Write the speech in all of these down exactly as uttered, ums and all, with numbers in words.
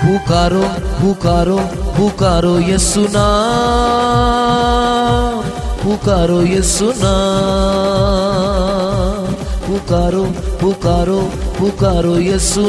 पुकारो पुकारो पुकारो यीशु नाम, पुकारो यीशु नाम, पुकारो पुकारो पुकारो यीशु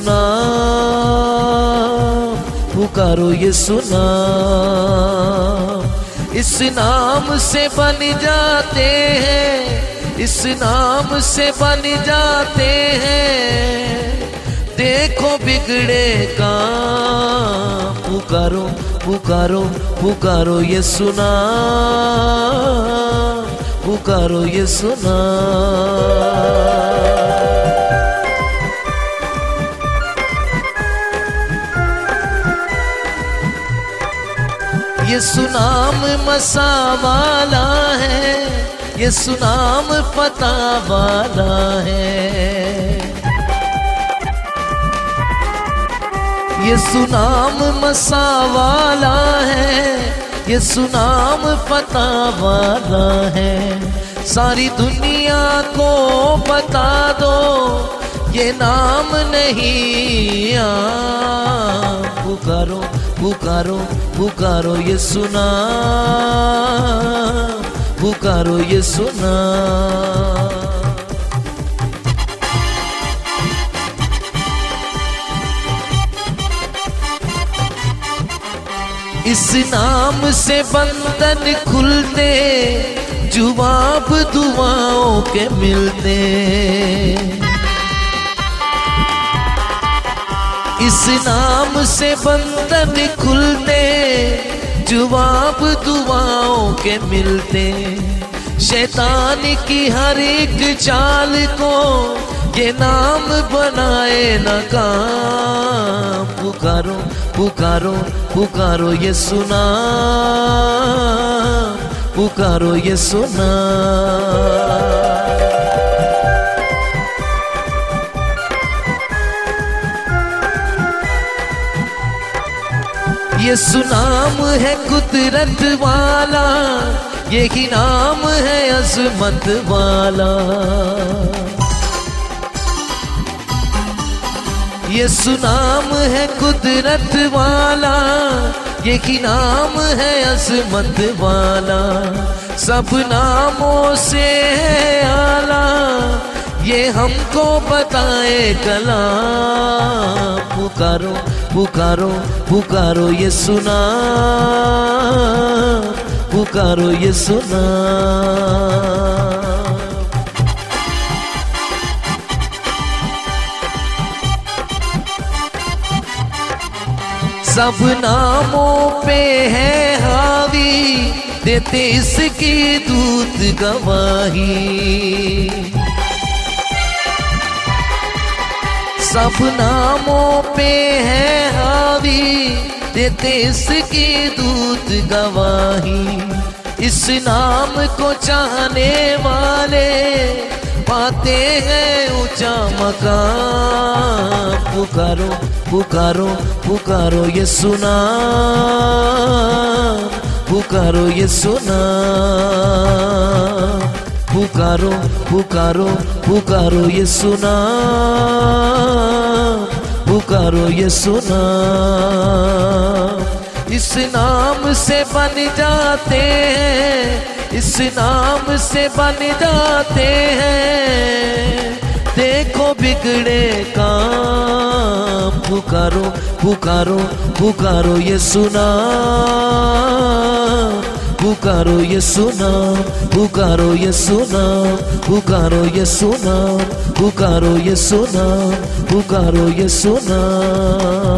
नाम, पुकारो यीशु नाम। इस नाम से बन जाते हैं, इस नाम से बन जाते हैं, देखो बिगड़े काम। पुकारो पुकारो पुकारो यीशु नाम, पुकारो यीशु नाम। यीशु नाम मसा वाला है, यीशु नाम पता वाला है, यीशु नाम मसा वाला है, यीशु नाम पता वाला है। सारी दुनिया को बता दो ये नाम नहीं आ। पुकारो पुकारो पुकारो यीशु नाम, पुकारो यीशु नाम। इस नाम से बंधन खुलते, जवाब दुआओं के मिलते। इस नाम से बंधन खुलते, जवाब दुआओं के मिलते। शैतान की हर एक चाल को ये नाम बनाए नाकाम। पुकारो पुकारो पुकारो यीशु नाम, पुकारो यीशु नाम। यीशु नाम है कुदरत वाला, यही नाम है अज़मत वाला। यीशु नाम है कुदरत वाला, यही नाम है अज़मत वाला। सब नामों से है आला, ये हमको बताए कलाम। पुकारो पुकारो पुकारो यीशु नाम, पुकारो यीशु नाम। सब नामों पे है हावी, देते इसकी दूत गवाही। सब नामों पे है हावी, देते इसकी दूत गवाही। इस नाम को चाहने वाले पाते हैं ऊंचा मकाम। पुकारो पुकारो पुकारो यीशु नाम, पुकारो यीशु नाम। पुकारो पुकारो पुकारो यीशु नाम, पुकारो यीशु नाम। इस नाम से बन जाते हैं, इस नाम से बन जाते हैं, देखो बिगड़े काम। पुकारो पुकारो पुकारो यीशु नाम, पुकारो यीशु नाम, पुकारो यीशु नाम, पुकारो यीशु नाम, पुकारो यीशु नाम, पुकारो यीशु नाम।